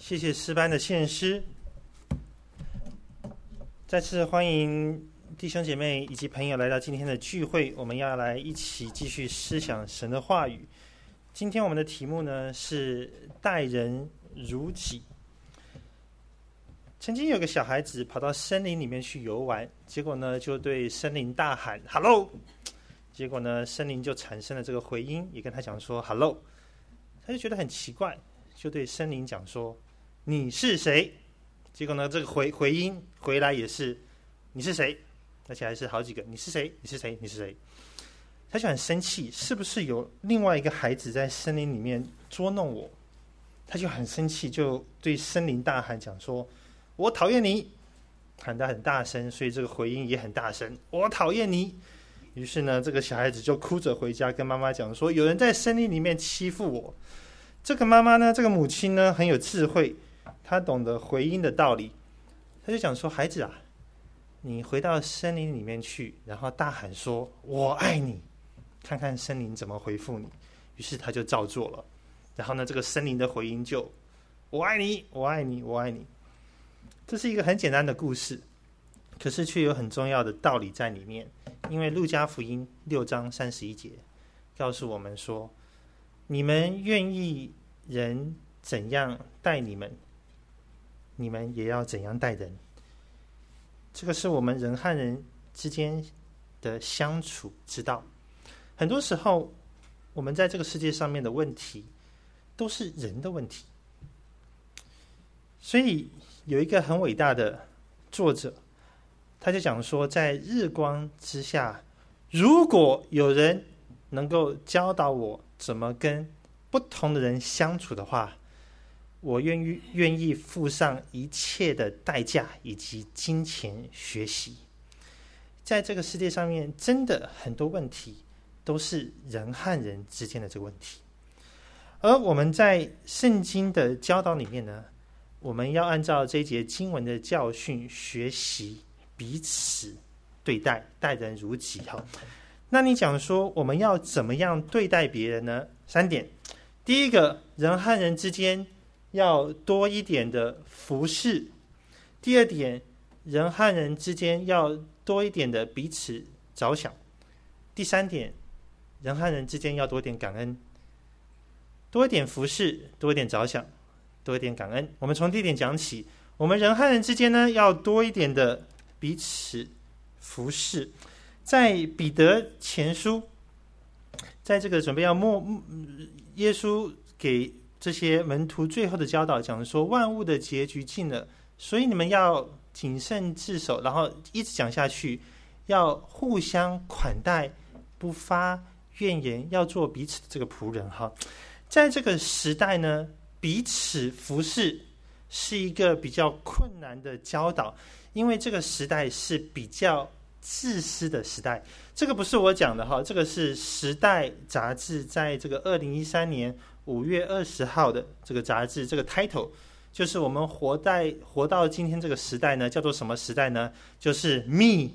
谢谢诗班的献诗。再次欢迎弟兄姐妹以及朋友来到今天的聚会，我们要来一起继续思想神的话语。今天我们的题目呢是待人如己。曾经有个小孩子跑到森林里面去游玩，结果呢就对森林大喊 Hello， 结果呢森林就产生了这个回音，也跟他讲说 Hello。 他就觉得很奇怪，就对森林讲说你是谁？结果呢这个回音回来也是你是谁，而且还是好几个你是谁你是谁你是谁。他就很生气，是不是有另外一个孩子在森林里面捉弄我？他就很生气，就对森林大喊讲说我讨厌你，喊得很大声，所以这个回音也很大声，我讨厌你。于是呢这个小孩子就哭着回家跟妈妈讲说有人在森林里面欺负我。这个妈妈呢，这个母亲呢很有智慧，她懂得回音的道理。她就讲说孩子啊，你回到森林里面去，然后大喊说我爱你，看看森林怎么回复你。于是他就照做了，然后呢这个森林的回音就我爱你我爱你我爱你。这是一个很简单的故事，可是却有很重要的道理在里面。因为路加福音6章31节告诉我们说，你们愿意人怎样待你们，你们也要怎样待人。这个是我们人和人之间的相处之道。很多时候我们在这个世界上面的问题都是人的问题。所以有一个很伟大的作者，他就讲说，在日光之下，如果有人能够教导我怎么跟不同的人相处的话，我愿意付上一切的代价以及金钱学习。在这个世界上面，真的很多问题都是人和人之间的这个问题。而我们在圣经的教导里面呢，我们要按照这一节经文的教训学习彼此对待，待人如己。好，那你讲说我们要怎么样对待别人呢？3点。第一个，人和人之间要多一点的服侍。第二点，人和人之间要多一点的彼此着想。第3点，人和人之间要多一点感恩。多一点服侍，多一点着想，多一点感恩。我们从第一点讲起，我们人和人之间呢要多一点的彼此服侍。在彼得前书，在这个准备要耶稣给这些门徒最后的教导，讲说万物的结局近了，所以你们要谨慎自守，然后一直讲下去，要互相款待，不发怨言，要做彼此的这个仆人。在这个时代呢，彼此服侍是一个比较困难的教导，因为这个时代是比较自私的时代。这个不是我讲的，这个是时代杂志在这个2013年5月20号的这个杂志，这个 title 就是我们活到今天这个时代呢，叫做什么时代呢？就是 me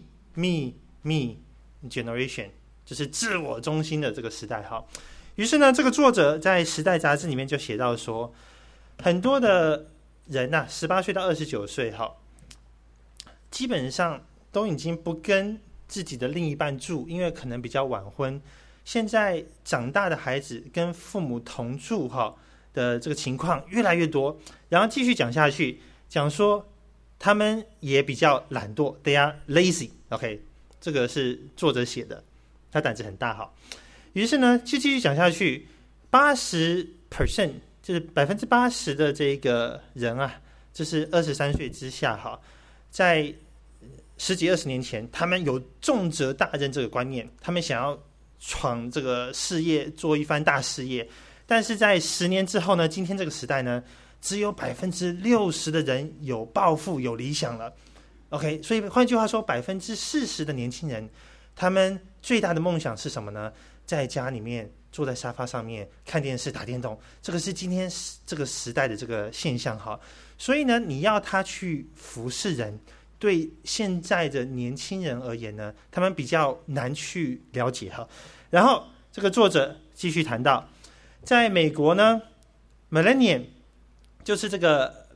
generation， 就是自我中心的这个时代。于是呢这个作者在时代杂志里面就写到说，很多的人18岁到29岁基本上都已经不跟自己的另一半住，因为可能比较晚婚。现在长大的孩子跟父母同住的这个情况越来越多。然后继续讲下去，讲说他们也比较懒惰 ，they are lazy。OK， 这个是作者写的，他胆子很大。于是呢就继续讲下去，80%就是80%的这个人就是23岁之下在10几20年前，他们有重责大任这个观念，他们想要闯这个事业，做一番大事业。但是在10年之后呢，今天这个时代呢，只有60%的人有抱负有理想了。 OK， 所以换句话说，40%的年轻人，他们最大的梦想是什么呢？在家里面坐在沙发上面看电视打电动，这个是今天这个时代的这个现象。所以呢你要他去服侍人，对现在的年轻人而言呢，他们比较难去了解。然后这个作者继续谈到，在美国呢 millennium 就是这个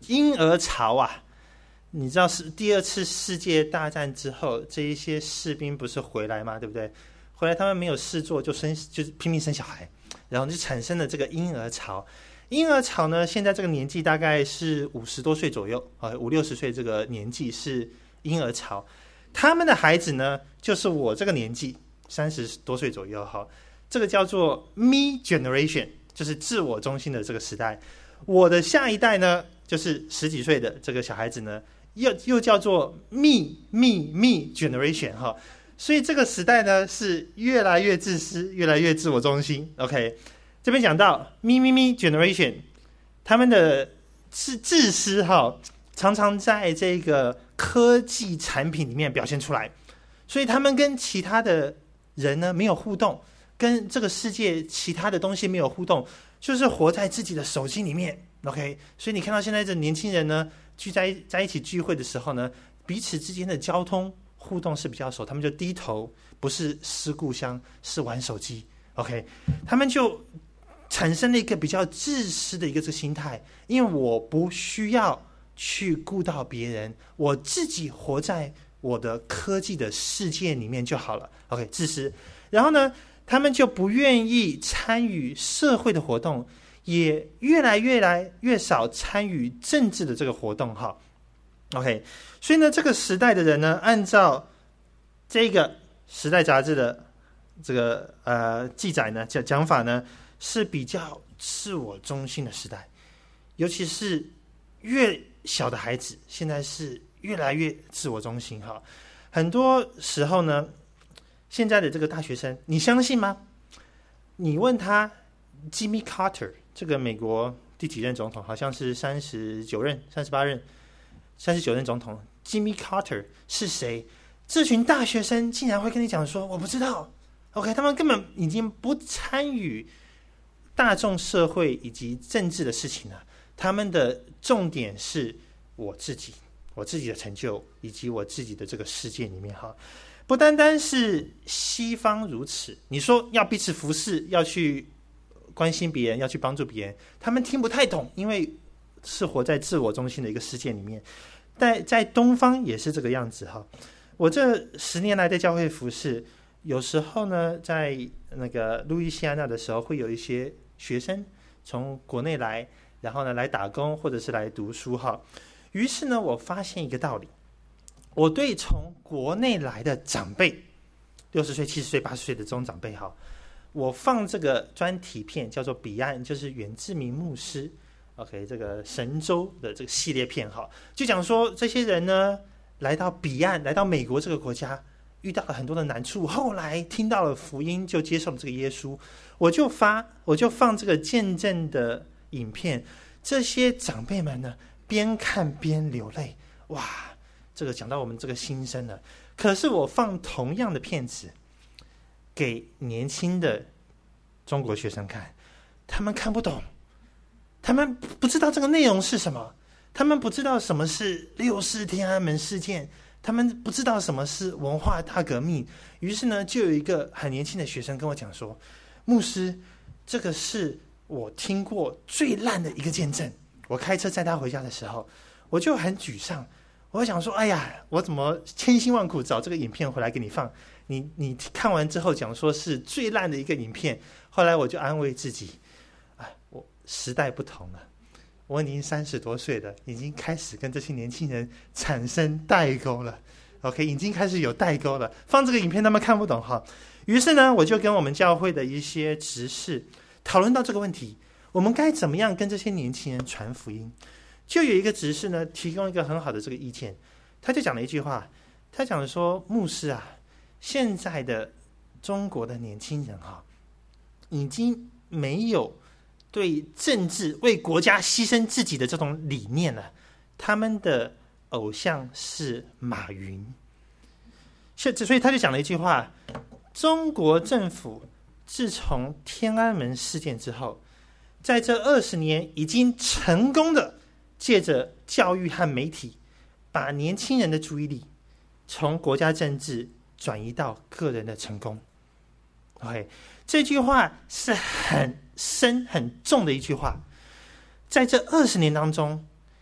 婴儿潮啊，你知道是第二次世界大战之后，这一些士兵不是回来吗？对不对？回来他们没有事做，就是拼命生小孩，然后就产生了这个婴儿潮。婴儿潮呢，现在这个年纪大概是50多岁左右，50-60岁这个年纪是婴儿潮。他们的孩子呢，就是我这个年纪30多岁左右哈，这个叫做 Me Generation， 就是自我中心的这个时代。我的下一代呢，就是10几岁的这个小孩子呢，又叫做 Me Generation 哈。所以这个时代呢，是越来越自私，越来越自我中心。OK， 这边讲到 Me Generation， 他们的自私哈，常常在这个科技产品里面表现出来，所以他们跟其他的人呢没有互动，跟这个世界其他的东西没有互动，就是活在自己的手机里面。OK， 所以你看到现在这年轻人呢，在一起聚会的时候呢，彼此之间的交通互动是比较少，他们就低头，不是思故乡，是玩手机。OK， 他们就产生了一个比较自私的一个这个心态，因为我不需要去顾到别人，我自己活在我的科技的世界里面就好了。OK， 自私。然后呢，他们就不愿意参与社会的活动，也越来越少参与政治的这个活动哈。OK， 所以呢，这个时代的人呢，按照这个时代杂志的这个记载呢，讲法呢，是比较自我中心的时代，尤其是越小的孩子，现在是越来越自我中心哈。很多时候呢，现在的这个大学生，你相信吗？你问他 Jimmy Carter 这个美国第几任总统，好像是39任、38任总统 Jimmy Carter 是谁？这群大学生竟然会跟你讲说我不知道。OK， 他们根本已经不参与大众社会以及政治的事情了，他们的重点是我自己的成就以及我自己的这个世界里面哈。不单单是西方如此，你说要彼此服侍，要去关心别人，要去帮助别人，他们听不太懂，因为是活在自我中心的一个世界里面。但在东方也是这个样子哈。我这10年来在教会服侍，有时候呢，在那个路易斯安那的时候，会有一些学生从国内来，然后呢来打工或者是来读书哈。于是呢，我发现一个道理，我对从国内来的长辈，60岁、70岁、80岁的这种长辈哈，我放这个专题片叫做《彼岸》，就是远志明牧师 OK 这个神州的这个系列片哈，就讲说这些人呢来到彼岸，来到美国这个国家，遇到了很多的难处，后来听到了福音，就接受了这个耶稣。我就放这个见证的影片，这些长辈们呢边看边流泪，哇，这个讲到我们这个心声了。可是我放同样的片子给年轻的中国学生看，他们看不懂，他们不知道这个内容是什么，他们不知道什么是6四天安门事件，他们不知道什么是文化大革命。于是呢，就有一个很年轻的学生跟我讲说，牧师，这个是我听过最烂的一个见证。我开车载他回家的时候，我就很沮丧，我想说，哎呀，我怎么千辛万苦找这个影片回来给你放，你看完之后讲说是最烂的一个影片。后来我就安慰自己，我时代不同了，我已经30多岁了，已经开始跟这些年轻人产生代沟了。OK， 已经开始有代沟了。放这个影片他们看不懂哈。于是呢，我就跟我们教会的一些执事讨论到这个问题，我们该怎么样跟这些年轻人传福音。就有一个执事呢提供一个很好的这个意见，他就讲了一句话，他讲说，牧师啊，现在的中国的年轻人哈，已经没有对政治为国家牺牲自己的这种理念了，他们的偶像是马云。所以他就讲了一句话，中国政府自从天安门事件之后，在这20年已经成功的借着教育和媒体，把年轻人的注意力从国家政治转移到个人的成功。OK， 这句话是很深很重的一句话。在这20年当中，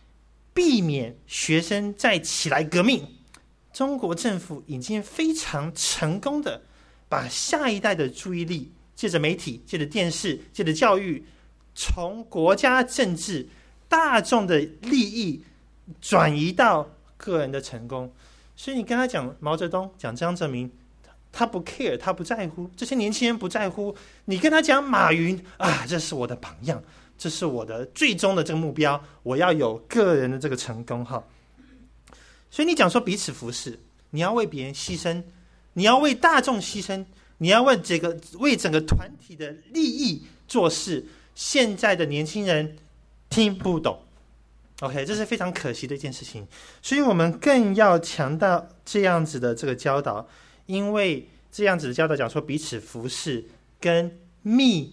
避免学生再起来革命。中国政府已经非常成功的把下一代的注意力借着媒体、借着电视、借着教育，从国家政治、大众的利益转移到个人的成功。所以你跟他讲毛泽东、讲江泽民，他不 care， 他不在乎，这些年轻人不在乎。你跟他讲马云啊，这是我的榜样，这是我的最终的这个目标，我要有个人的这个成功哈。所以你讲说彼此服侍，你要为别人牺牲，你要为大众牺牲，你要为整个团体的利益做事。现在的年轻人听不懂 ，OK， 这是非常可惜的一件事情。所以我们更要强调这样子的这个教导，因为这样子的教导讲说彼此服侍跟 me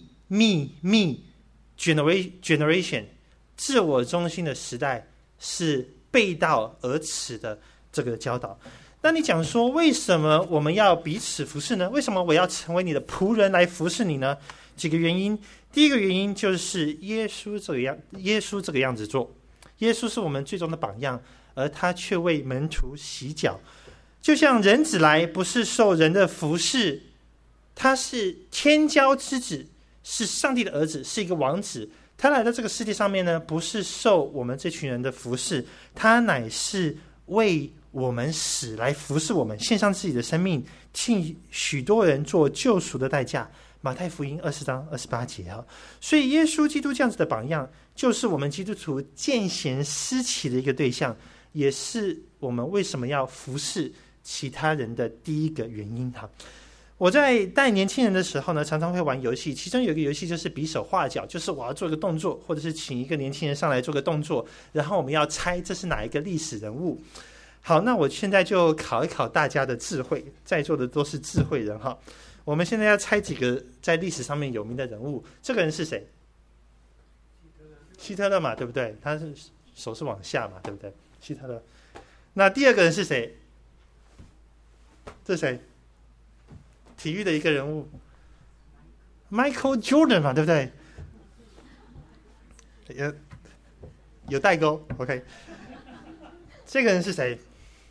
generation 自我中心的时代是背道而驰的这个教导。那你讲说为什么我们要彼此服侍呢？为什么我要成为你的仆人来服侍你呢？几个原因。第一个原因就是耶稣这个样子做，耶稣是我们最终的榜样，而他却为门徒洗脚。就像人子来不是受人的服侍，他是天骄之子，是上帝的儿子，是一个王子。他来到这个世界上面呢，不是受我们这群人的服侍，他乃是为我们死，来服侍我们，献上自己的生命，替许多人做救赎的代价。马太福音20章28节哈。所以耶稣基督这样子的榜样，就是我们基督徒见贤思齐的一个对象，也是我们为什么要服侍其他人的第一个原因哈。我在带年轻人的时候呢，常常会玩游戏，其中有一个游戏就是比手画脚，就是我要做一个动作，或者是请一个年轻人上来做个动作，然后我们要猜这是哪一个历史人物。好，那我现在就考一考大家的智慧，在座的都是智慧人哈。我们现在要猜几个在历史上面有名的人物。这个人是谁？希特勒嘛，对不对？他是手是往下嘛，对不对？希特勒。那第二个人是谁？这是谁？体育的一个人物 ，Michael Jordan 嘛，对不对？有代沟 ，OK。这个人是谁？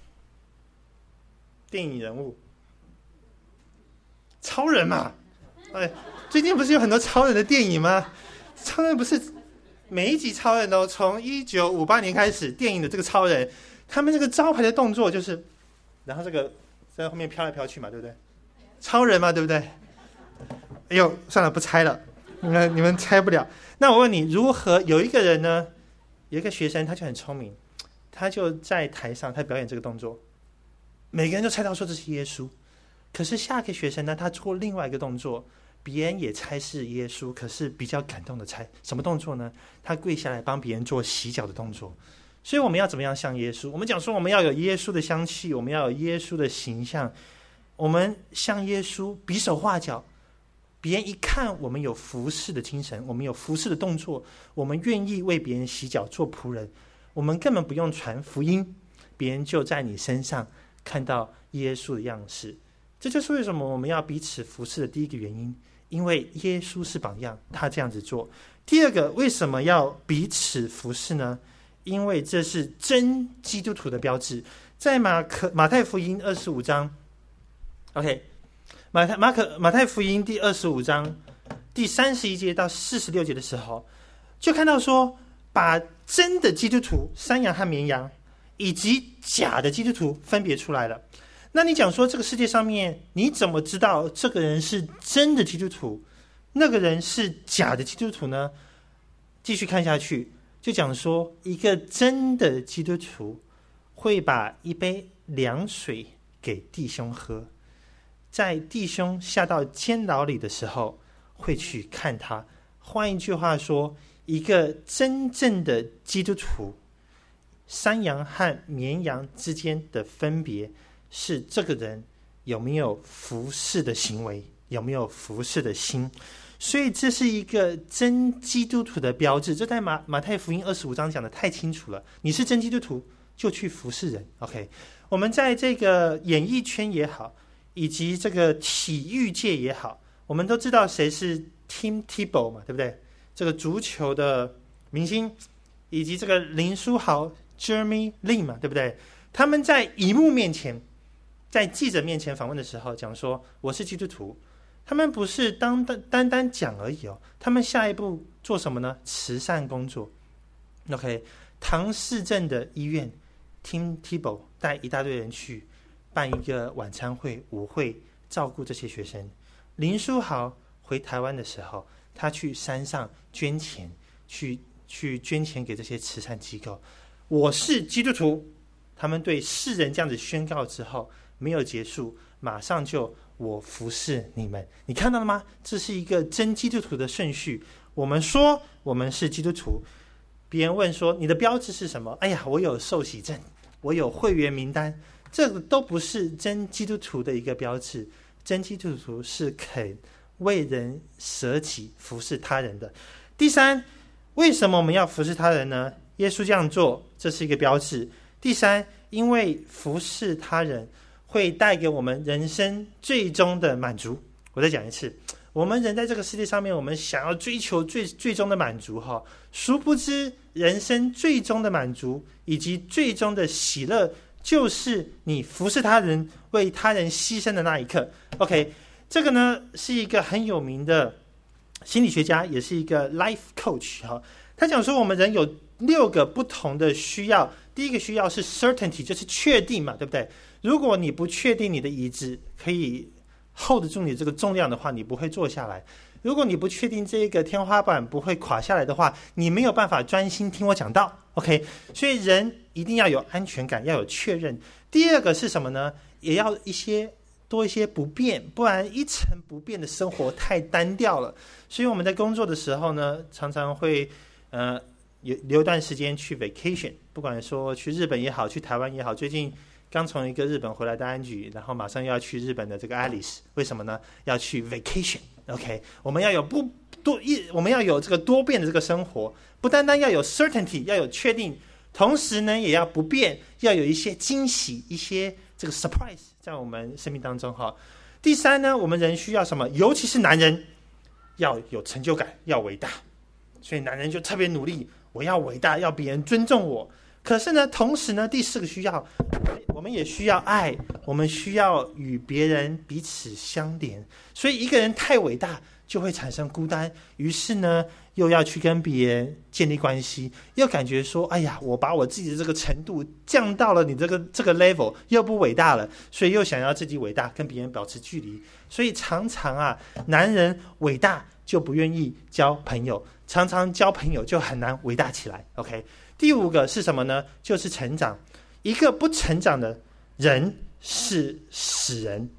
电影人物。超人嘛，哎，最近不是有很多超人的电影吗？超人不是每一集超人都从1958年开始，电影的这个超人，他们这个招牌的动作就是，然后这个在后面飘来飘去嘛，对不对？超人嘛，对不对？哎呦，算了，不猜了，你们猜不了。那我问你，如何有一个人呢？有一个学生，他就很聪明，他就在台上，他表演这个动作，每个人都猜到说这是耶稣。可是下个学生呢，他做另外一个动作，别人也猜是耶稣，可是比较感动的猜什么动作呢？他跪下来帮别人做洗脚的动作。所以我们要怎么样像耶稣？我们讲说我们要有耶稣的香气，我们要有耶稣的形象，我们像耶稣比手画脚，别人一看我们有服侍的精神，我们有服侍的动作，我们愿意为别人洗脚做仆人，我们根本不用传福音，别人就在你身上看到耶稣的样式。这就是为什么我们要彼此服侍的第一个原因，因为耶稣是榜样，他这样子做。第二个，为什么要彼此服侍呢？因为这是真基督徒的标志。在马太福音25章 ，OK， 马太福音第25章第31节到46节的时候，就看到说，把真的基督徒山羊和绵羊，以及假的基督徒分别出来了。那你讲说这个世界上面，你怎么知道这个人是真的基督徒，那个人是假的基督徒呢？继续看下去，就讲说一个真的基督徒会把一杯凉水给弟兄喝，在弟兄下到监牢里的时候会去看他。换一句话说，一个真正的基督徒，山羊和绵羊之间的分别是这个人有没有服侍的行为，有没有服侍的心。所以这是一个真基督徒的标志。这在马太福音25章讲的太清楚了，你是真基督徒就去服侍人。 OK， 我们在这个演艺圈也好，以及这个体育界也好，我们都知道谁是 Tim Tebow 嘛，对不对？这个足球的明星，以及这个林书豪 Jeremy Lin 嘛，对不对？他们在荧幕面前，在记者面前访问的时候讲说我是基督徒，他们不是单单讲而已哦，他们下一步做什么呢？慈善工作。OK， 唐氏镇的医院 Tim Tebow 带一大堆人去办一个晚餐会舞会，照顾这些学生。林书豪回台湾的时候，他去山上捐钱，去捐钱给这些慈善机构。我是基督徒，他们对世人这样子宣告之后，没有结束，马上就我服侍你们。你看到了吗？这是一个真基督徒的顺序。我们说我们是基督徒，别人问说你的标志是什么？哎呀，我有受洗证，我有会员名单，这个都不是真基督徒的一个标志。真基督徒是肯为人舍己服侍他人的。第三，为什么我们要服侍他人呢？耶稣这样做，这是一个标志。第三，因为服侍他人会带给我们人生最终的满足。我再讲一次，我们人在这个世界上面，我们想要追求最终的满足哈，殊不知人生最终的满足以及最终的喜乐，就是你服侍他人、为他人牺牲的那一刻。OK， 这个呢是一个很有名的心理学家，也是一个 life coach 哈。他讲说，我们人有6个不同的需要。第一个需要是 certainty， 就是确定嘛，对不对？如果你不确定你的椅子可以 hold 得住你这个重量的话，你不会坐下来。如果你不确定这个天花板不会垮下来的话，你没有办法专心听我讲道。OK， 所以人一定要有安全感，要有确认。第二个是什么呢？也要多一些不变，不然一成不变的生活太单调了。所以我们在工作的时候呢，常常会留一段时间去 vacation， 不管说去日本也好，去台湾也好。最近刚从一个日本回来的安菊，然后马上又要去日本的这个 Alice， 为什么呢？要去 vacation。 OK， 我们要有我们要有这个多变的这个生活，不单单要有 certainty， 要有确定，同时呢也要不变，要有一些惊喜，一些这个 surprise 在我们生命当中哈。第三呢，我们人需要什么？尤其是男人要有成就感，要伟大，所以男人就特别努力，我要伟大，要别人尊重我。可是呢，同时呢，第4个需要，我们也需要爱，我们需要与别人彼此相连。所以一个人太伟大就会产生孤单，于是呢又要去跟别人建立关系，又感觉说哎呀，我把我自己的这个程度降到了你这个 level， 又不伟大了，所以又想要自己伟大，跟别人保持距离。所以常常男人伟大就不愿意交朋友，常常交朋友就很难伟大起来。 OK， 第5个是什么呢？就是成长。一个不成长的人是死人。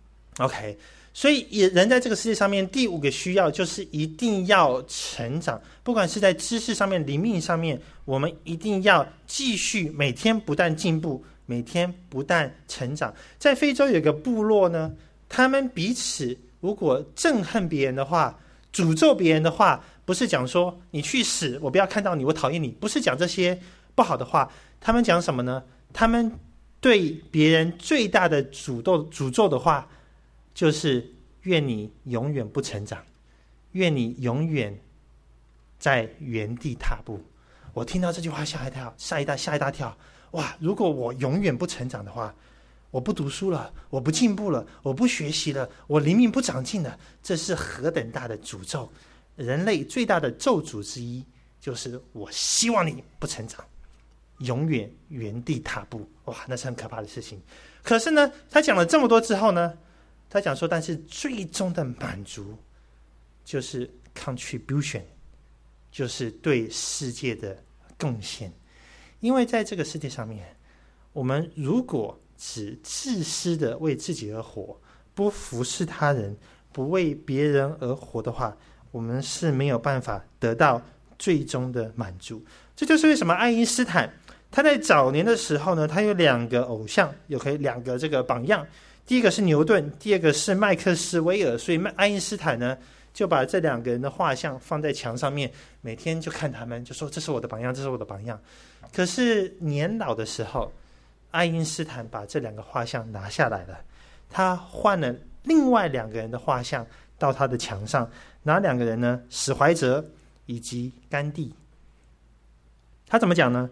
OK， 所以人在这个世界上面，第5个需要就是一定要成长，不管是在知识上面、灵命上面，我们一定要继续每天不断进步，每天不断成长。在非洲有一个部落呢，他们彼此如果憎恨别人的话，诅咒别人的话，不是讲说你去死，我不要看到你，我讨厌你，不是讲这些不好的话。他们讲什么呢？他们对别人最大的诅咒的话，就是愿你永远不成长，愿你永远在原地踏步。我听到这句话吓一大跳。哇，如果我永远不成长的话，我不读书了，我不进步了，我不学习了，我灵命不长进了，这是何等大的诅咒。人类最大的咒诅之一就是我希望你不成长，永远原地踏步。哇，那是很可怕的事情。可是呢，他讲了这么多之后呢，他讲说，但是最终的满足就是 contribution， 就是对世界的贡献。因为在这个世界上面，我们如果只自私的为自己而活，不服侍他人，不为别人而活的话，我们是没有办法得到最终的满足。这就是为什么爱因斯坦他在早年的时候呢，他有2个偶像，有2个这个榜样。第一个是牛顿，第二个是麦克斯韦尔。所以爱因斯坦呢，就把这2个人的画像放在墙上面，每天就看他们，就说这是我的榜样，这是我的榜样。可是年老的时候，爱因斯坦把这2个画像拿下来了，他换了另外2个人的画像到他的墙上。哪2个人呢？史怀哲以及甘地。他怎么讲呢？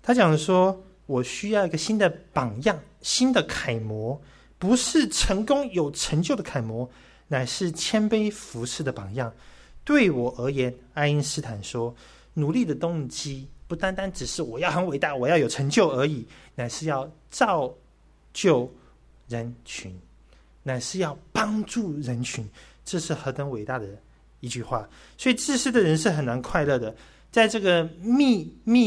他讲说，我需要一个新的榜样，新的楷模，不是成功有成就的楷模，乃是谦卑服侍的榜样。对我而言，爱因斯坦说，努力的动机不单单只是我要很伟大，我要有成就而已，乃是要造就人群，乃是要帮助人群。这是何等伟大的一句话！所以自私的人是很难快乐的。在这个me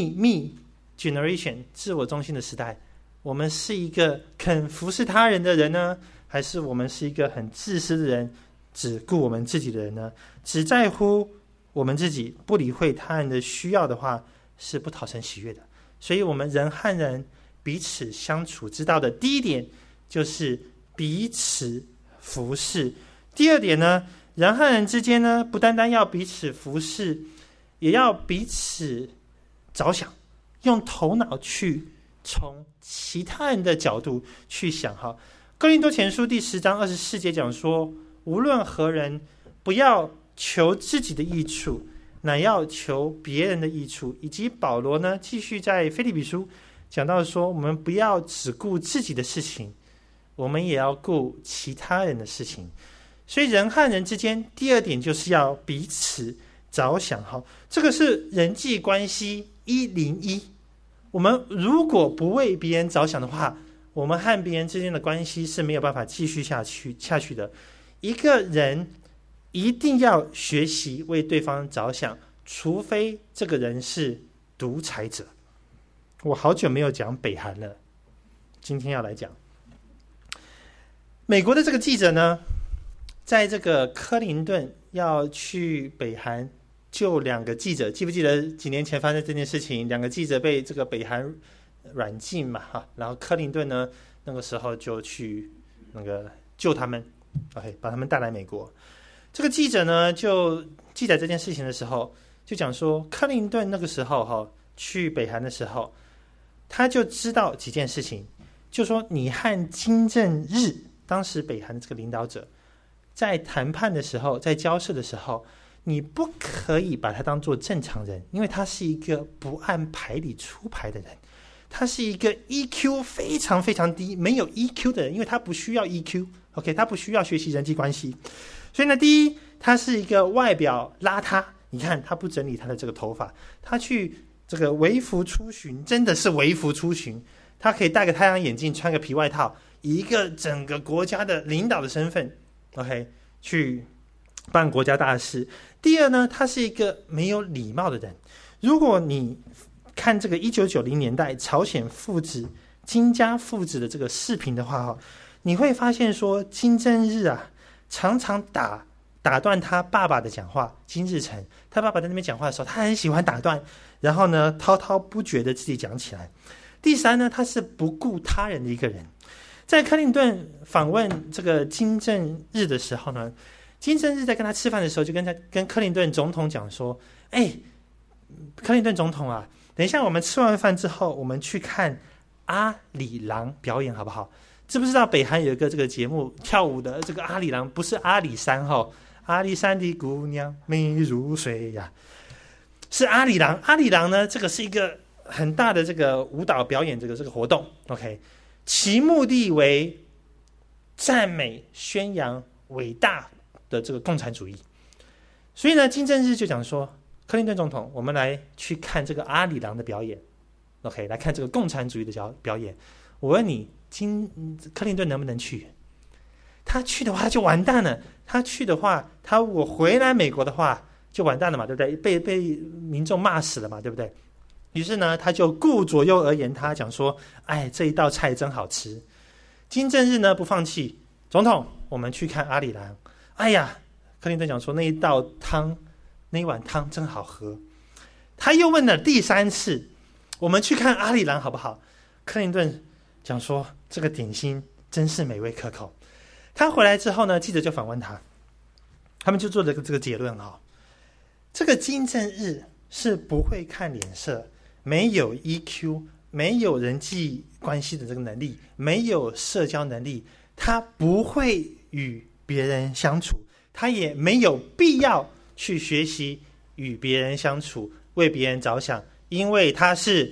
generation 自我中心的时代，我们是一个肯服侍他人的人呢，还是我们是一个很自私的人，只顾我们自己的人呢？只在乎我们自己，不理会他人的需要的话，是不讨神喜悦的。所以我们人和人彼此相处之道的第一点就是彼此服侍。第二点呢，人和人之间呢，不单单要彼此服侍，也要彼此着想，用头脑去从其他人的角度去想。哥林多前书第10章24节讲说，无论何人，不要求自己的益处，乃要求别人的益处。以及保罗呢，继续在腓立比书讲到说，我们不要只顾自己的事情，我们也要顾其他人的事情。所以人和人之间，第二点就是要彼此着想。这个是人际关系101。我们如果不为别人着想的话，我们和别人之间的关系是没有办法继续下去的。一个人一定要学习为对方着想，除非这个人是独裁者。我好久没有讲北韩了，今天要来讲美国的这个记者呢，在这个克林顿要去北韩救2个记者，记不记得几年前发生这件事情？2个记者被这个北韩软禁嘛，然后克林顿呢那个时候就去那个救他们 ，OK， 把他们带来美国。这个记者呢就记载这件事情的时候，就讲说，克林顿那个时候去北韩的时候，他就知道几件事情，就说你和金正日当时北韩的这个领导者在谈判的时候，在交涉的时候，你不可以把他当作正常人，因为他是一个不按牌理出牌的人，他是一个 EQ 非常非常低，没有 EQ 的人，因为他不需要 EQ，OK， 他不需要学习人际关系。所以呢，第一，他是一个外表邋遢，你看他不整理他的这个头发，他去这个微服出巡，真的是微服出巡，他可以戴个太阳眼镜，穿个皮外套，以一个整个国家的领导的身份 OK， 去办国家大事。第二呢，他是一个没有礼貌的人。如果你看这个1990年代朝鲜父子金家父子的这个视频的话，你会发现说，金正日啊常常打断他爸爸的讲话。金日成他爸爸在那边讲话的时候，他很喜欢打断，然后呢滔滔不绝的自己讲起来。第三呢，他是不顾他人的一个人。在克林顿访问这个金正日的时候呢，金正日在跟他吃饭的时候，就跟克林顿总统讲说，克林顿总统啊，等一下我们吃完饭之后，我们去看阿里郎表演好不好？知不知道北韩有一个这个节目跳舞的这个阿里郎，不是阿里山阿里山的姑娘美如水呀，是阿里郎。阿里郎呢，这个是一个很大的这个舞蹈表演这个活动 ，OK， 其目的为赞美宣扬伟大的这个共产主义。所以呢，金正日就讲说，克林顿总统，我们来去看这个阿里郎的表演 ，OK， 来看这个共产主义的表演。我问你，克林顿能不能去？他去的话他就完蛋了。他去的话，他如果回来美国的话就完蛋了嘛，对不对？被民众骂死了嘛，对不对？于是呢，他就顾左右而言他，讲说，这一道菜真好吃。金正日呢不放弃，总统，我们去看阿里郎。克林顿讲说，那一碗汤真好喝。他又问了第3次，我们去看阿里郎好不好？克林顿讲说，这个点心真是美味可口。他回来之后呢，记者就访问他，他们就做了这个结论这个金正日是不会看脸色，没有 EQ， 没有人际关系的这个能力，没有社交能力，他不会与别人相处，他也没有必要去学习与别人相处，为别人着想，因为他是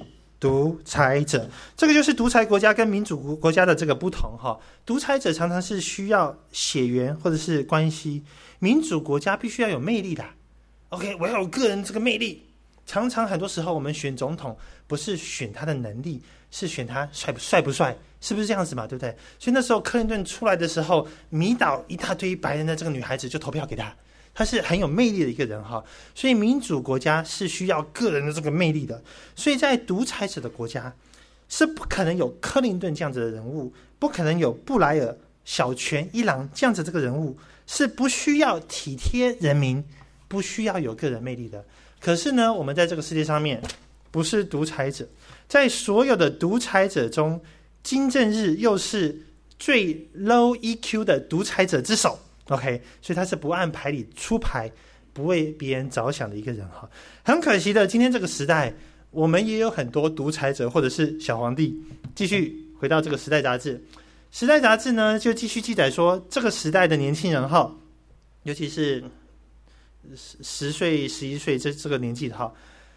独裁者。这个就是独裁国家跟民主国家的这个不同哈。独裁者常常是需要血缘或者是关系，民主国家必须要有魅力的。OK， 我要有个人这个魅力。常常很多时候我们选总统不是选他的能力，是选他帅不帅，是不是这样子嘛？对不对？所以那时候克林顿出来的时候，迷倒一大堆白人的这个女孩子就投票给他，他是很有魅力的一个人哈。所以民主国家是需要个人的这个魅力的，所以在独裁者的国家是不可能有克林顿这样子的人物，不可能有布莱尔、小泉一郎这样子这个人物，是不需要体贴人民，不需要有个人魅力的。可是呢，我们在这个世界上面不是独裁者，在所有的独裁者中，金正日又是最 low EQ 的独裁者之首。OK， 所以他是不按牌理出牌，不为别人着想的一个人哈。很可惜的，今天这个时代，我们也有很多独裁者或者是小皇帝。继续回到这个《时代》杂志，《时代》杂志呢就继续记载说，这个时代的年轻人哈，尤其是10岁、11岁这个年纪的哈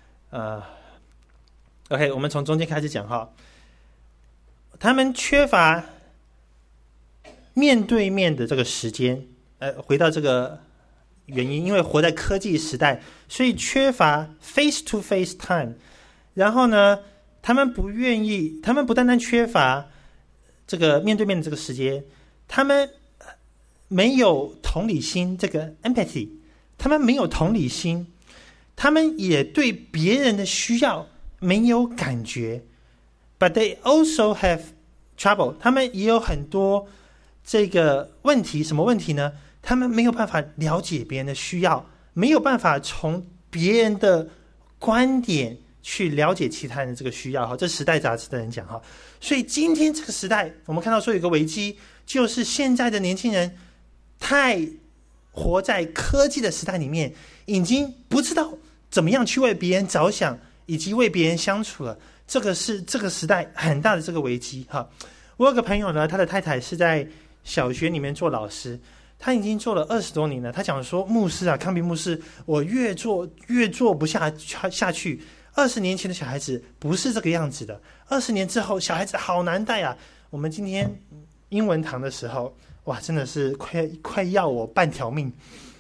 ，OK， 我们从中间开始讲哈，他们缺乏面对面的这个时间。回到这个原因，因为活在科技时代，所以缺乏 face to face time。然后呢，他们不愿意，他们不单单缺乏这个面对面的这个时间，他们没有同理心，这个 empathy， 他们没有同理心，他们也对别人的需要没有感觉。But they also have trouble， 他们也有很多这个问题。什么问题呢？他们没有办法了解别人的需要，没有办法从别人的观点去了解其他人的这个需要。这时代杂志的人讲哈，所以今天这个时代，我们看到说有一个危机，就是现在的年轻人太活在科技的时代里面，已经不知道怎么样去为别人着想，以及为别人相处了。这个是这个时代很大的这个危机哈。我有个朋友呢，他的太太是在小学里面做老师，他已经做了20多年了。他讲说，牧师啊，康平牧师，我越做不下去。20年前的小孩子不是这个样子的，20年之后小孩子好难带啊。我们今天英文堂的时候，哇，真的是快要我半条命。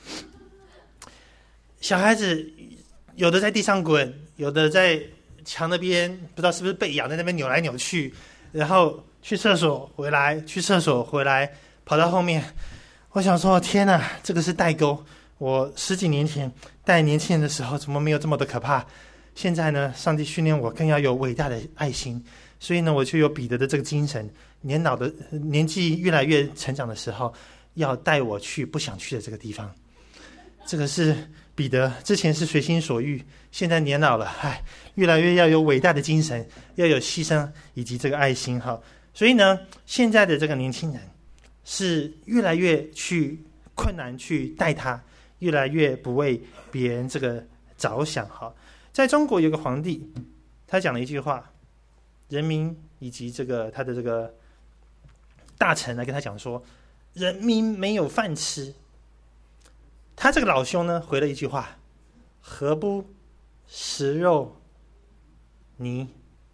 小孩子有的在地上滚，有的在墙那边不知道是不是被咬，在那边扭来扭去，然后去厕所回来，去厕所回来，跑到后面。我想说，天哪，这个是代沟。我10几年前带年轻人的时候，怎么没有这么的可怕？现在呢，上帝训练我更要有伟大的爱心，所以呢，我就有彼得的这个精神。年纪越来越成长的时候，要带我去不想去的这个地方。这个是彼得，之前是随心所欲，现在年老了，越来越要有伟大的精神，要有牺牲以及这个爱心哈。所以呢，现在的这个年轻人是越来越去困难去带他，越来越不为别人这个着想哈。在中国有个皇帝，他讲了一句话，人民以及这个他的这个大臣来跟他讲说，人民没有饭吃。他这个老兄呢回了一句话，何不食肉糜，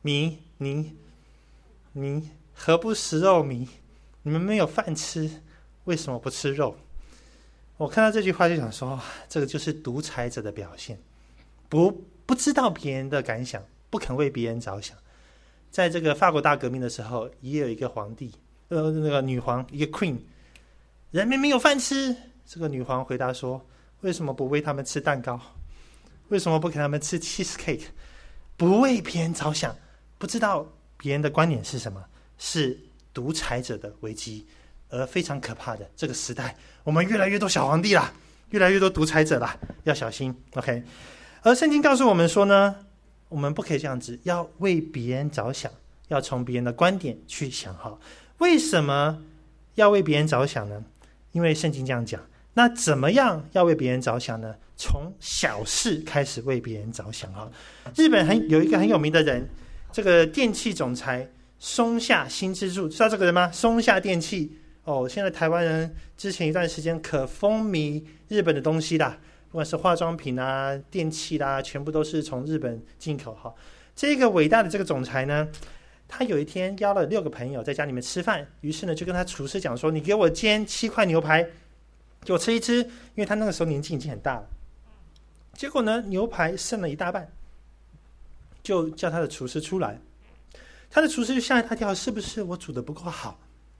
何不食肉糜？你们没有饭吃，为什么不吃肉？我看到这句话就想说，这个就是独裁者的表现，不知道别人的感想，不肯为别人着想。在这个法国大革命的时候，也有一个皇帝，那个女皇，一个 queen， 人民没有饭吃。这个女皇回答说，为什么不喂他们吃蛋糕？为什么不给他们吃 cheesecake？ 不为别人着想，不知道别人的观点是什么，是独裁者的危机，而非常可怕的这个时代，我们越来越多小皇帝啦，越来越多独裁者啦，要小心 OK。 而圣经告诉我们说呢，我们不可以这样子，要为别人着想，要从别人的观点去想哈。为什么要为别人着想呢？因为圣经这样讲。那怎么样要为别人着想呢？从小事开始为别人着想哈。日本有一个很有名的人，这个电器总裁松下幸之助，知道这个人吗？松下电器现在台湾人之前一段时间可风靡日本的东西啦，不管是化妆品啊、电器啦，全部都是从日本进口哈。 这个伟大的这个总裁呢，他有一天邀了6个朋友在家里面吃饭，于是呢就跟他厨师讲说，你给我煎7块牛排给我吃一吃，因为他那个时候年纪已经很大了。结果呢牛排剩了一大半，就叫他的厨师出来，他的厨师就吓一大跳，是不是我煮的不够好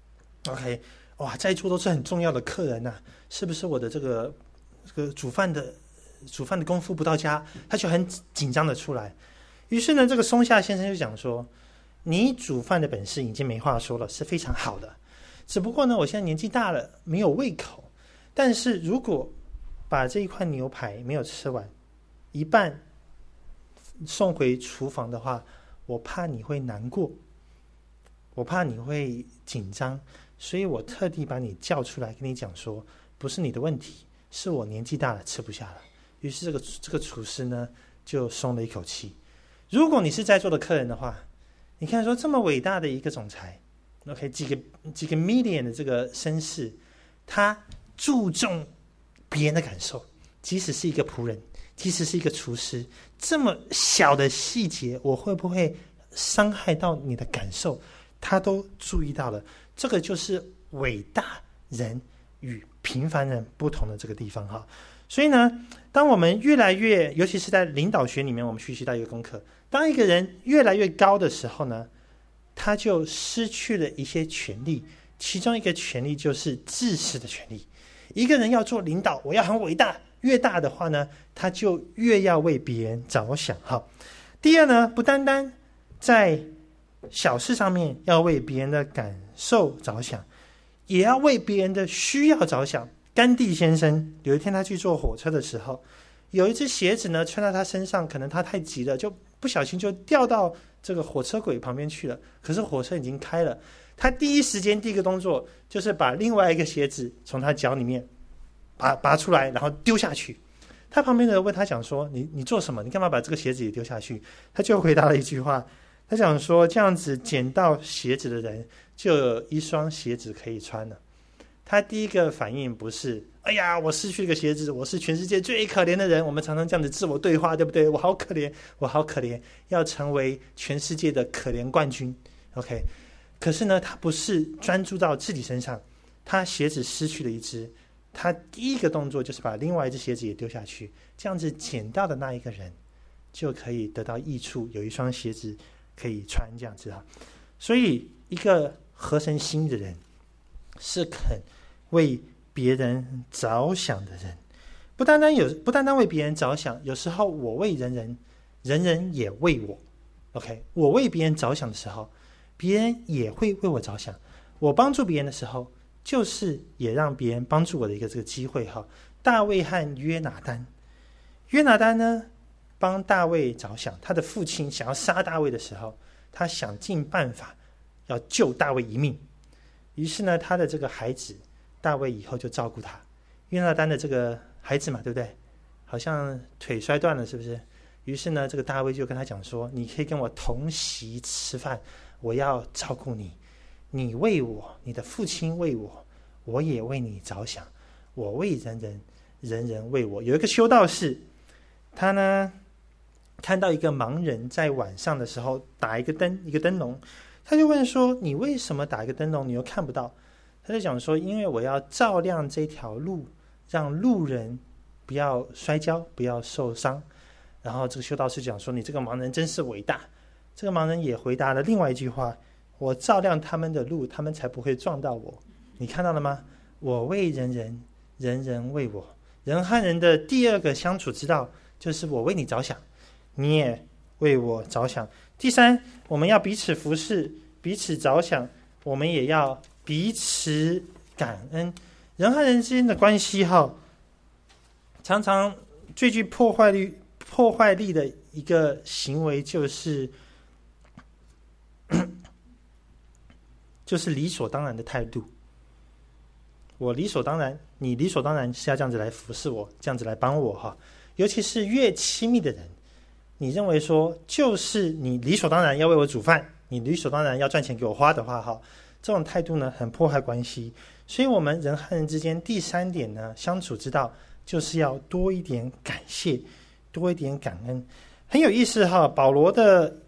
？OK， 哇，在座都是很重要的客人呐，是不是我的这个煮饭的功夫不到家？他就很紧张的出来。于是呢，这个松下先生就讲说，你煮饭的本事已经没话说了，是非常好的。只不过呢，我现在年纪大了，没有胃口。但是如果把这一块牛排没有吃完，一半送回厨房的话，我怕你会难过，我怕你会紧张，所以我特地把你叫出来跟你讲说，不是你的问题，是我年纪大了吃不下了。于是这个厨师呢就松了一口气。如果你是在座的客人的话，你看说这么伟大的一个总裁 ，OK， 几个 million 的这个绅士，他注重别人的感受，即使是一个仆人，即使是一个厨师，这么小的细节，我会不会伤害到你的感受，他都注意到了。这个就是伟大人与平凡人不同的这个地方哈。所以呢，当我们越来越，尤其是在领导学里面，我们学习到一个功课，当一个人越来越高的时候呢，他就失去了一些权利，其中一个权利就是自私的权利。一个人要做领导，我要很伟大，越大的话呢，他就越要为别人着想哈。第二呢，不单单在小事上面要为别人的感受着想，也要为别人的需要着想。甘地先生有一天他去坐火车的时候，有一只鞋子呢穿到他身上，可能他太急了，就不小心就掉到这个火车轨旁边去了。可是火车已经开了，他第一时间第一个动作就是把另外一个鞋子从他脚里面拔出来，然后丢下去。他旁边的人问他讲说，你做什么？你干嘛把这个鞋子也丢下去？他就回答了一句话，他讲说，这样子捡到鞋子的人就有一双鞋子可以穿了。他第一个反应不是哎呀我失去一个鞋子，我是全世界最可怜的人，我们常常这样子自我对话，对不对？我好可怜，我好可怜，要成为全世界的可怜冠军 OK。 可是呢，他不是专注到自己身上，他鞋子失去了一只，他第一个动作就是把另外一只鞋子也丢下去，这样子捡到的那一个人就可以得到益处，有一双鞋子可以穿，这样子啊。所以一个合神心意的人是肯为别人着想的人，不单单为别人着想，有时候我为人人，人人也为我 OK。 我为别人着想的时候，别人也会为我着想。我帮助别人的时候，就是也让别人帮助我的一个这个机会哈。大卫和约拿单呢帮大卫着想，他的父亲想要杀大卫的时候，他想尽办法要救大卫一命。于是呢，他的这个孩子大卫以后就照顾他。约拿单的这个孩子嘛，对不对？好像腿摔断了，是不是？于是呢，这个大卫就跟他讲说，你可以跟我同席吃饭，我要照顾你，你为我，你的父亲为我，我也为你着想，我为人人，人人为我。有一个修道士，他呢看到一个盲人在晚上的时候打一个灯笼，他就问说，你为什么打一个灯笼你又看不到？他就讲说，因为我要照亮这条路，让路人不要摔跤，不要受伤。然后这个修道士讲说，你这个盲人真是伟大。这个盲人也回答了另外一句话，我照亮他们的路，他们才不会撞到我。你看到了吗？我为人人，人人为我。人和人的第二个相处之道，就是我为你着想，你也为我着想。第三，我们要彼此服侍，彼此着想，我们也要彼此感恩。人和人之间的关系常常最具破坏力的一个行为就是理所当然的态度。我理所当然，你理所当然是要这样子来服侍我，这样子来帮我尤其是越亲密的人，你认为说就是你理所当然要为我煮饭，你理所当然要赚钱给我花的话这种态度呢很破坏关系。所以我们人和人之间第三点呢，相处之道就是要多一点感谢，多一点感恩。很有意思保罗的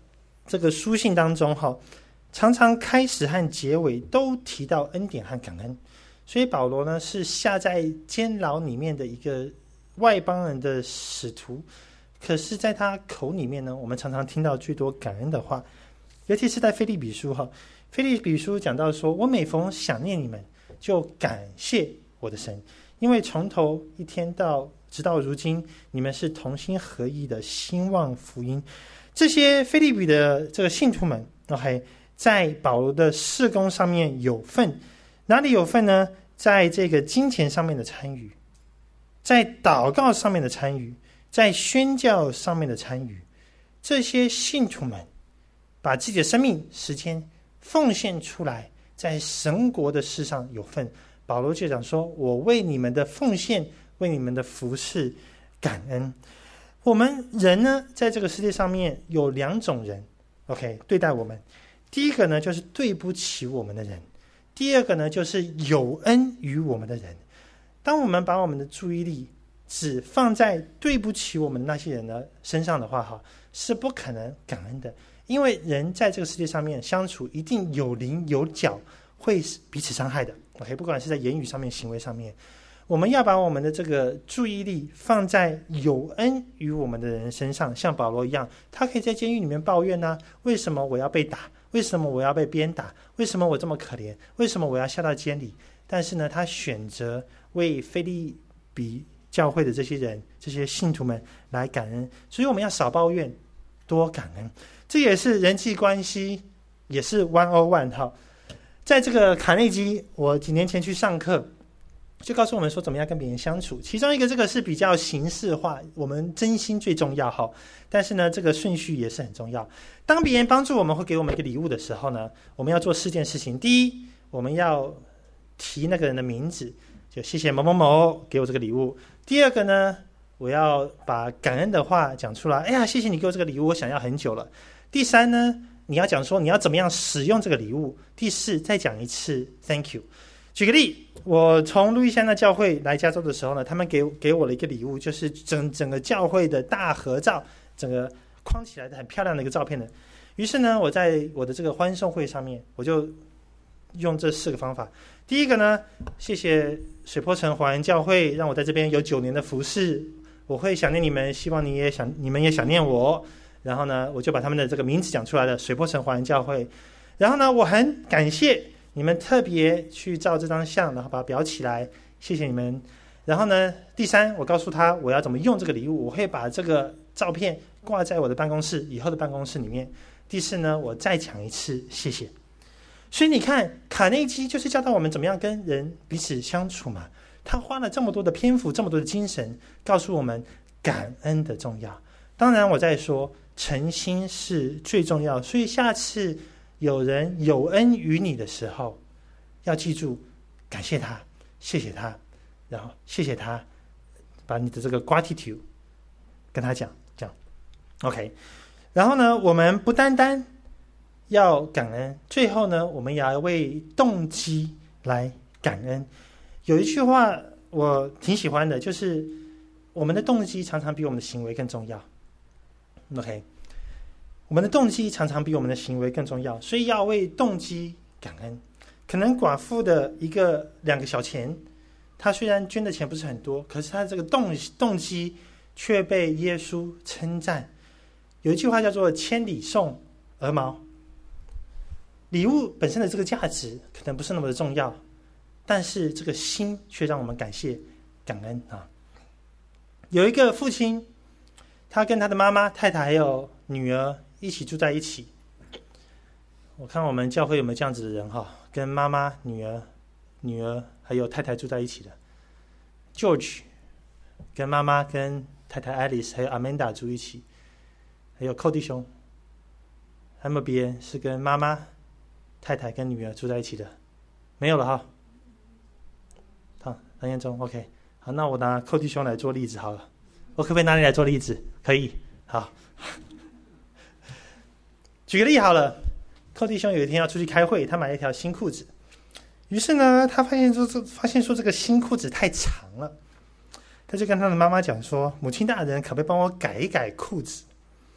这个书信当中常常开始和结尾都提到恩典和感恩，所以保罗呢是下在监牢里面的一个外邦人的使徒，可是在他口里面呢，我们常常听到最多感恩的话，尤其是在腓立比书腓立比书讲到说，我每逢想念你们，就感谢我的神，因为从头一天直到如今，你们是同心合意的兴旺福音。这些腓立比的这个信徒们 OK， 在保罗的事工上面有份，哪里有份呢？在这个金钱上面的参与，在祷告上面的参与，在宣教上面的参与，这些信徒们把自己的生命时间奉献出来，在神国的事上有份。保罗就讲说，我为你们的奉献，为你们的服事感恩。我们人呢，在这个世界上面有两种人 OK 对待我们，第一个呢就是对不起我们的人，第二个呢就是有恩于我们的人。当我们把我们的注意力只放在对不起我们那些人的身上的话是不可能感恩的，因为人在这个世界上面相处一定有棱有角，会彼此伤害的 OK， 不管是在言语上面行为上面，我们要把我们的这个注意力放在有恩于我们的人身上，像保罗一样，他可以在监狱里面抱怨为什么我要被打，为什么我要被鞭打，为什么我这么可怜，为什么我要下到监里，但是呢，他选择为腓立比教会的这些人，这些信徒们来感恩。所以我们要少抱怨，多感恩，这也是人际关系，也是101在这个卡内基，我几年前去上课，就告诉我们说怎么样跟别人相处。其中一个这个是比较形式化，我们真心最重要但是呢，这个顺序也是很重要。当别人帮助我们或给我们一个礼物的时候呢，我们要做4件事情。第一，我们要提那个人的名字，就谢谢某某某给我这个礼物。第二个呢，我要把感恩的话讲出来，哎呀，谢谢你给我这个礼物，我想要很久了。第三呢，你要讲说你要怎么样使用这个礼物。第四，再讲一次 Thank you。举个例，我从路易斯安那教会来加州的时候呢，他们给我了一个礼物，就是整个教会的大合照，整个框起来的很漂亮的一个照片的。于是呢，我在我的这个欢送会上面，我就用这4个方法。第一个呢，谢谢水波城华人教会让我在这边有9年的服侍，我会想念你们，希望你们也想念我。然后呢，我就把他们的这个名字讲出来了，水波城华人教会。然后呢，我很感谢你们特别去照这张相，然后把它裱起来，谢谢你们。然后呢，第三，我告诉他我要怎么用这个礼物，我会把这个照片挂在我的办公室，以后的办公室里面。第四呢，我再讲一次谢谢。所以你看，卡内基就是教导我们怎么样跟人彼此相处嘛。他花了这么多的篇幅，这么多的精神，告诉我们感恩的重要。当然我在说诚心是最重要，所以下次有人有恩于你的时候，要记住感谢他，谢谢他，然后谢谢他，把你的这个 gratitude 跟他讲 OK。 然后呢，我们不单单要感恩，最后呢，我们也要为动机来感恩。有一句话我挺喜欢的，就是我们的动机常常比我们的行为更重要 OK， 我们的动机常常比我们的行为更重要，所以要为动机感恩。可能寡妇的2个小钱，她虽然捐的钱不是很多，可是她这个动机却被耶稣称赞。有一句话叫做千里送鹅毛，礼物本身的这个价值可能不是那么的重要，但是这个心却让我们感谢感恩有一个父亲，他跟他的妈妈、太太还有女儿一起住在一起。我看我们教会有没有这样子的人跟妈妈、女儿还有太太住在一起的。 George 跟妈妈、跟太太 Alice 还有 Amanda 住一起，还有寇弟兄。还有没有别人是跟妈妈、太太跟女儿住在一起的？没有了好，很严重 OK。 好，那我拿寇弟兄来做例子好了。我可不可以拿你来做例子？可以。好，举个例好了。寇弟兄有一天要出去开会，他买了一条新裤子。于是呢，他发现说这个新裤子太长了，他就跟他的妈妈讲说：“母亲大人，可不可以帮我改一改裤子？”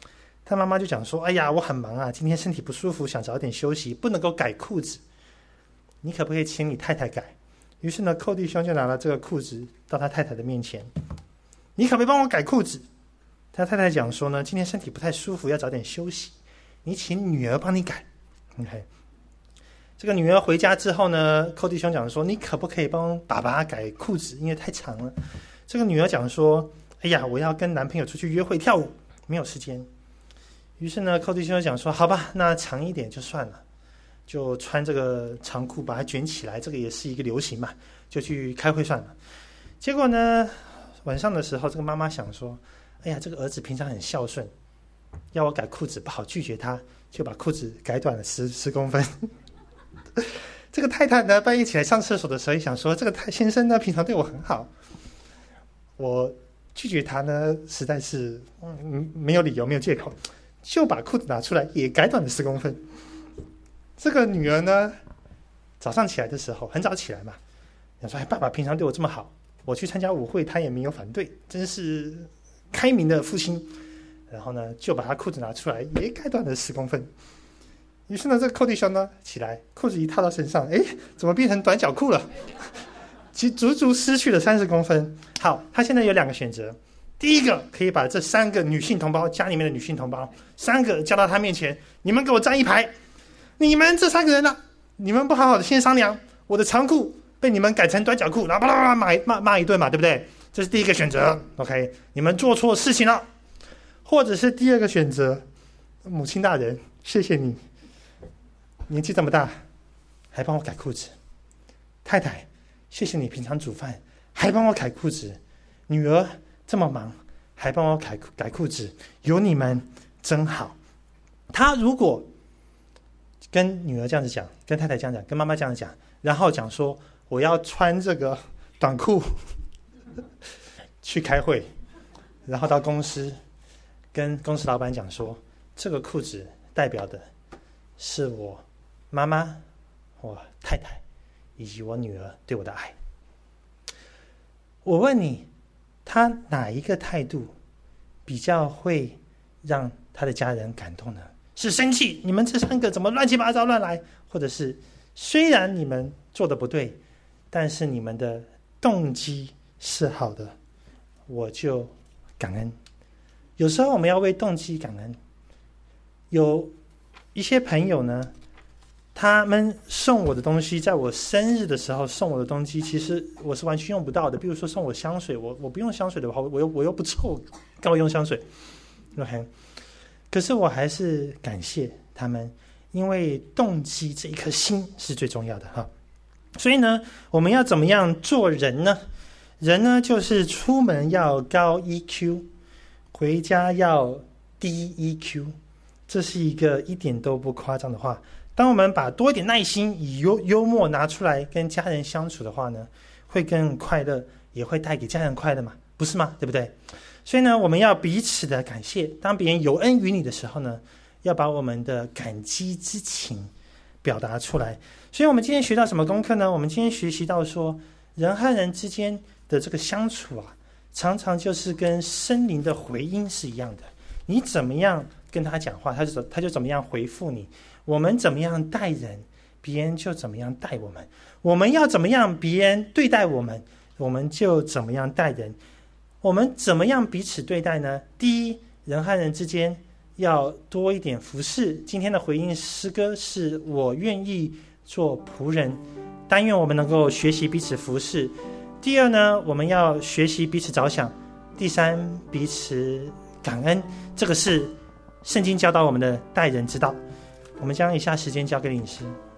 他妈妈就讲说：“哎呀，我很忙啊，今天身体不舒服，想早点休息，不能够改裤子。你可不可以请你太太改？”于是呢，寇弟兄就拿了这个裤子到他太太的面前：“你可不可以帮我改裤子？”他太太讲说呢：“今天身体不太舒服，要早点休息。你请女儿帮你改。”OK， 这个女儿回家之后呢，寇弟兄讲说：“你可不可以帮爸爸改裤子？因为太长了。”这个女儿讲说：“哎呀，我要跟男朋友出去约会跳舞，没有时间。”于是呢，寇弟兄讲说：“好吧，那长一点就算了，就穿这个长裤把它卷起来，这个也是一个流行嘛，就去开会算了。”结果呢，晚上的时候，这个妈妈想说：“哎呀，这个儿子平常很孝顺，要我改裤子不好拒绝他，就把裤子改短了10公分。”这个太太呢，半夜起来上厕所的时候，也想说：“这个先生呢，平常对我很好，我拒绝他呢，实在是没有理由，没有借口。”就把裤子拿出来，也改短了10公分。这个女儿呢，早上起来的时候很早起来嘛，想说：“哎，爸爸平常对我这么好，我去参加舞会，他也没有反对，真是开明的父亲。”然后呢，就把他裤子拿出来，也改短了10公分。于是呢，这个寇弟兄呢起来，裤子一套到身上，哎，怎么变成短脚裤了？其足足失去了30公分。好，他现在有2个选择。第一个，可以把这3个女性同胞，家里面的女性同胞3个叫到他面前，你们给我站一排。你们这3个人呢，你们不好好的先商量，我的长裤被你们改成短脚裤，然后巴拉巴拉骂一顿嘛，对不对？这是第一个选择。OK， 你们做错事情了。或者是第二个选择，母亲大人，谢谢你，年纪这么大还帮我改裤子。太太，谢谢你平常煮饭还帮我改裤子。女儿这么忙还帮我改裤子，有你们真好。他如果跟女儿这样子讲，跟太太这样讲，跟妈妈这样讲，然后讲说我要穿这个短裤去开会，然后到公司跟公司老板讲说，这个裤子代表的是我妈妈、我太太以及我女儿对我的爱。我问你，他哪一个态度比较会让他的家人感动呢？是生气，你们这3个怎么乱七八糟乱来，或者是虽然你们做的不对，但是你们的动机是好的，我就感恩。有时候我们要为动机感恩。有一些朋友呢，他们送我的东西，在我生日的时候送我的东西，其实我是完全用不到的。比如说送我香水，我不用香水的话，我又不臭，干嘛用香水 ？OK， 可是我还是感谢他们，因为动机这一颗心是最重要的哈。所以呢，我们要怎么样做人呢？人呢，就是出门要高 EQ， 回家要低 EQ， 这是一个一点都不夸张的话。当我们把多一点耐心以幽默拿出来跟家人相处的话呢，会更快乐，也会带给家人快乐嘛，不是吗？对不对？所以呢，我们要彼此的感谢。当别人有恩于你的时候呢，要把我们的感激之情表达出来。所以我们今天学到什么功课呢？我们今天学习到说，人和人之间的这个相处啊，常常就是跟森林的回音是一样的。你怎么样跟他讲话，他就怎么样回复你。我们怎么样待人，别人就怎么样待我们。我们要怎么样别人对待我们，我们就怎么样待人。我们怎么样彼此对待呢？第一，人和人之间要多一点服侍。今天的回应诗歌是我愿意做仆人，但愿我们能够学习彼此服侍。第二呢，我们要学习彼此着想。第三，彼此感恩。这个是圣经教导我们的待人之道。我们将以下时间交给领师。